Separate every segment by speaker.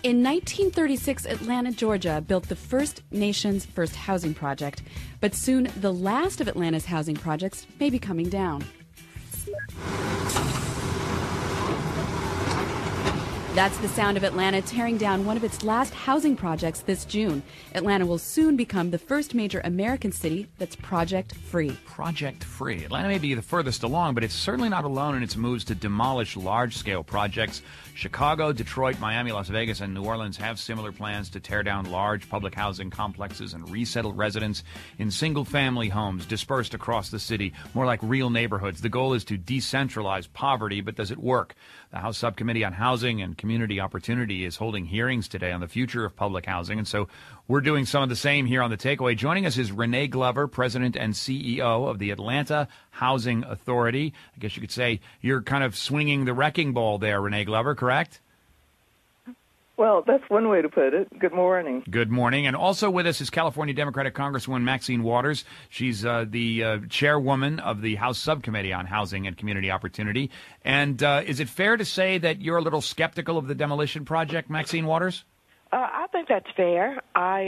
Speaker 1: In 1936, Atlanta, Georgia built the nation's first housing project, but soon the last of Atlanta's housing projects may be coming down. That's the sound of Atlanta tearing down one of its last housing projects this June. Atlanta will soon become the first major American city that's project-free.
Speaker 2: Project-free. Atlanta may be the furthest along, but it's certainly not alone in its moves to demolish large-scale projects. Chicago, Detroit, Miami, Las Vegas, and New Orleans have similar plans to tear down large public housing complexes and resettle residents in single-family homes dispersed across the city, more like real neighborhoods. The goal is to decentralize poverty, but does it work? The House Subcommittee on Housing and Community Opportunity is holding hearings today on the future of public housing, and so we're doing some of the same here on The Takeaway. Joining us is Renee Glover, President and CEO of the Atlanta Housing Authority. I guess you could say you're kind of swinging the wrecking ball there, Renee Glover, correct?
Speaker 3: Well, that's one way to put it. Good morning.
Speaker 2: Good morning. And also with us is California Democratic Congresswoman Maxine Waters. She's the chairwoman of the House Subcommittee on Housing and Community Opportunity. And is it fair to say that you're a little skeptical of the demolition project, Maxine Waters?
Speaker 4: I think that's fair.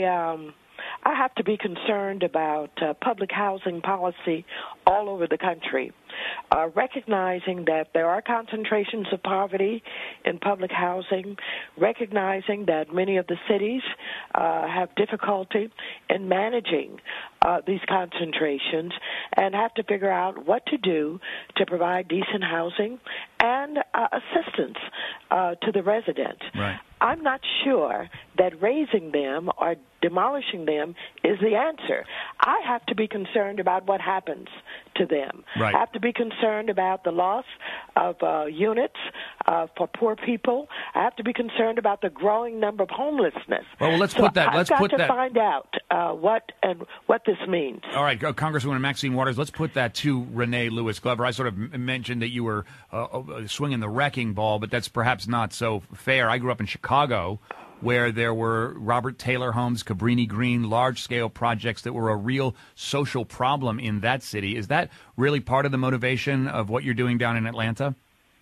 Speaker 4: I have to be concerned about public housing policy all over the country, recognizing that there are concentrations of poverty in public housing, recognizing that many of the cities have difficulty in managing these concentrations and have to figure out what to do to provide decent housing and assistance to the resident.
Speaker 2: Right.
Speaker 4: I'm not sure that raising them or demolishing them is the answer. I have to be concerned about what happens to them.
Speaker 2: Right.
Speaker 4: I have to be concerned about the loss of units for poor people. I have to be concerned about the growing number of homelessness.
Speaker 2: Well, let's put that.
Speaker 4: I've got to find out what this means.
Speaker 2: All right, Congresswoman Maxine Waters, let's put that to Renee Lewis Glover. I sort of mentioned that you were swinging the wrecking ball, but that's perhaps not so fair. I grew up in Chicago, where there were Robert Taylor homes, Cabrini Green, large-scale projects that were a real social problem in that city. Is that really part of the motivation of what you're doing down in Atlanta?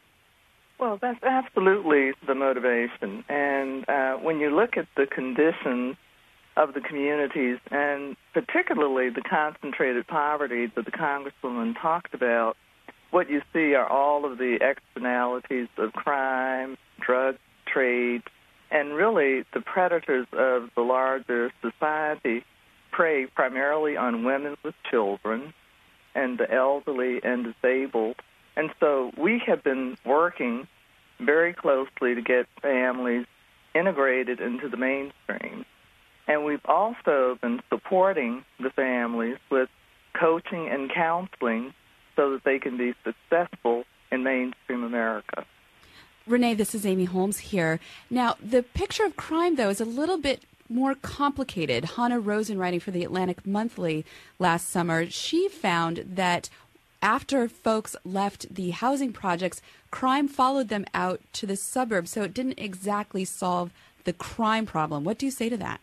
Speaker 3: Well, that's absolutely the motivation. And when you look at the conditions of the communities, and particularly the concentrated poverty that the Congresswoman talked about, what you see are all of the externalities of crime, drug trade, and really the predators of the larger society prey primarily on women with children and the elderly and disabled. And so we have been working very closely to get families integrated into the mainstream. And we've also been supporting the families with coaching and counseling so that they can be successful in mainstream America.
Speaker 1: Renee, this is Amy Holmes here. Now, the picture of crime, though, is a little bit more complicated. Hannah Rosen, writing for the Atlantic Monthly last summer, she found that after folks left the housing projects, crime followed them out to the suburbs, so it didn't exactly solve the crime problem. What do you say to that?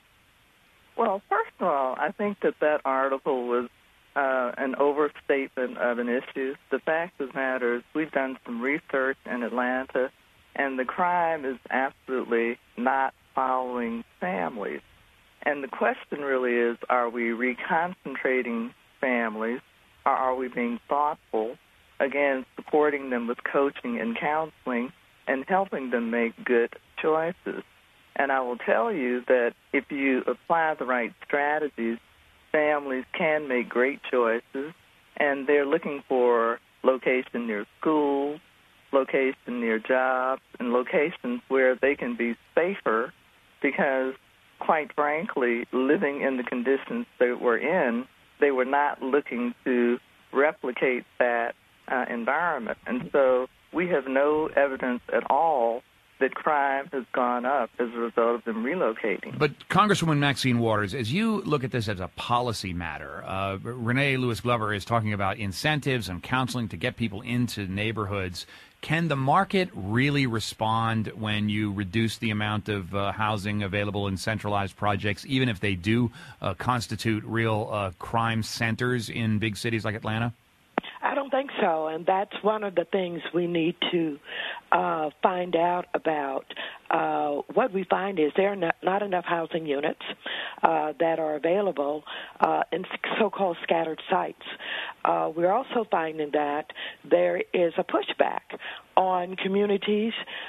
Speaker 3: Well, first of all, I think that article was an overstatement of an issue. The fact of the matter is we've done some research in Atlanta, and the crime is absolutely not following families. And the question really is, are we reconcentrating families, or are we being thoughtful, again, supporting them with coaching and counseling and helping them make good choices? And I will tell you that if you apply the right strategies, families can make great choices, and they're looking for location near schools, location near jobs, and locations where they can be safer because, quite frankly, living in the conditions they were in, they were not looking to replicate that environment. And so we have no evidence at all that crime has gone up as a result of them relocating.
Speaker 2: But Congresswoman Maxine Waters, as you look at this as a policy matter, Renee Lewis Glover is talking about incentives and counseling to get people into neighborhoods. Can the market really respond when you reduce the amount of housing available in centralized projects, even if they do constitute real crime centers in big cities like Atlanta?
Speaker 4: I don't think so, and that's one of the things we need to find out about. what we find is there are not enough housing units that are available in so-called scattered sites. We're also finding that there is a pushback on communities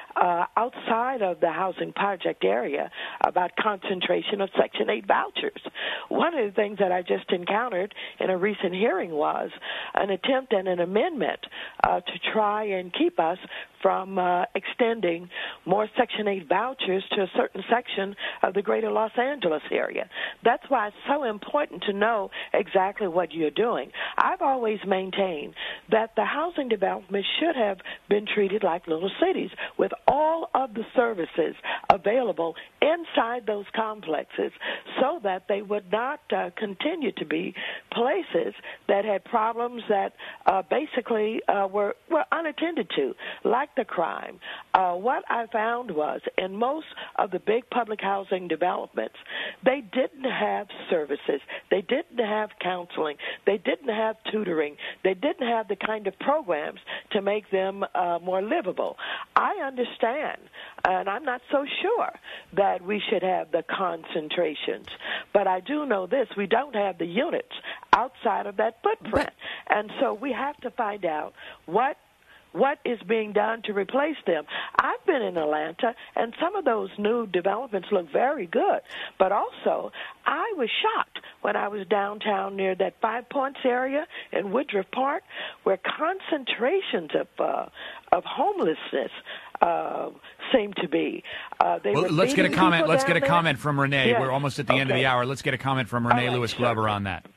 Speaker 4: outside of the housing project area about concentration of Section 8 vouchers. One of the things that I just encountered in a recent hearing was an attempt and an amendment to try and keep us from extending more Section 8 vouchers to a certain section of the greater Los Angeles area. That's why it's so important to know exactly what you're doing. I've always maintained that the housing development should have been treated like little cities with all of the services available inside those complexes so that they would not continue to be places that had problems that basically were unattended to, like the crime. What I found was in most of the big public housing developments, they didn't have services. They didn't have counseling. They didn't have tutoring. They didn't have the kind of programs to make them more livable. I understand, and I'm not so sure that we should have the concentrations, but I do know this: we don't have the units outside of that footprint. And so we have to find out what is being done to replace them. I've been in Atlanta, and some of those new developments look very good. But also, I was shocked when I was downtown near that Five Points area in Woodruff Park, where concentrations of homelessness seem to be.
Speaker 2: Let's get a comment. Let's get a comment from Renee.
Speaker 4: Yes.
Speaker 2: We're almost at the end of the hour. Let's get a comment from Renee Lewis Glover on that.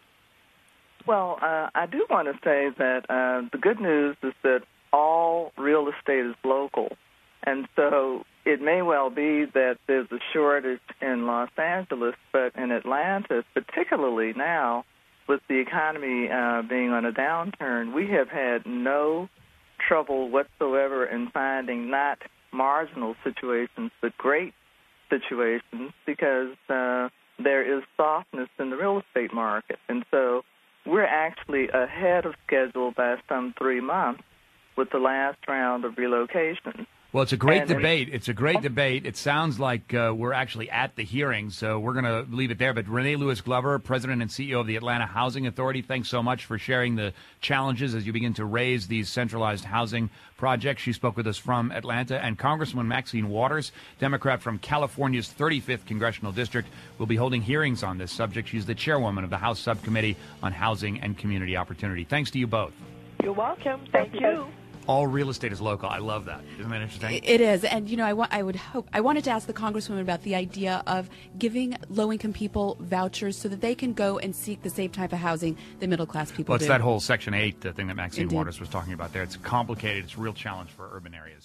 Speaker 3: Well, I do want to say that the good news is that all real estate is local. And so it may well be that there's a shortage in Los Angeles, but in Atlanta, particularly now, with the economy being on a downturn, we have had no trouble whatsoever in finding not marginal situations, but great situations, because there is softness in the real estate market. And so we're actually ahead of schedule by some 3 months with the last round of relocation.
Speaker 2: Well, it's a great debate. It's a great debate. It sounds like we're actually at the hearing, so we're going to leave it there. But Renee Lewis Glover, President and CEO of the Atlanta Housing Authority, thanks so much for sharing the challenges as you begin to raise these centralized housing projects. She spoke with us from Atlanta. And Congresswoman Maxine Waters, Democrat from California's 35th Congressional District, will be holding hearings on this subject. She's the chairwoman of the House Subcommittee on Housing and Community Opportunity. Thanks to you both.
Speaker 4: You're welcome. Thank you.
Speaker 2: All real estate is local. I love that. Isn't that interesting?
Speaker 1: It is. And, you know, I wanted to ask the Congresswoman about the idea of giving low-income people vouchers so that they can go and seek the same type of housing that middle-class people do.
Speaker 2: Well, it's that whole Section 8 thing that Maxine Waters was talking about there. It's complicated. It's a real challenge for urban areas.